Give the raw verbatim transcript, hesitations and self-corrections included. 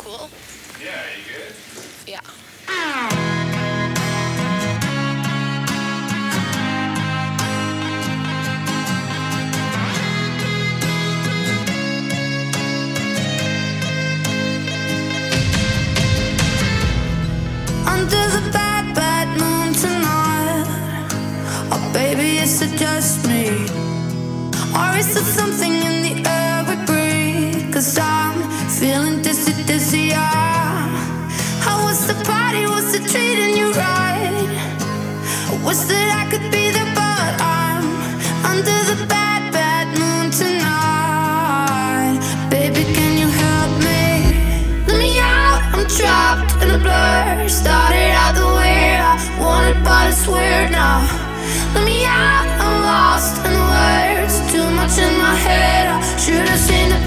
cool? Yeah, you good? Yeah. Under the bad, bad moon tonight. Oh, baby, is it just me? Or is it something in the air we breathe? Cause I'm feeling dizzy, dizzy, yeah. How was the party? Was it treating you right? I wish that I could be there, but I'm under the bad, bad moon tonight. Baby, can you help me? Let me out, I'm trapped in a blur. Started out the way I wanted, but it's weird now. Let me out, I'm lost in the words. Too much in my head, I should've seen the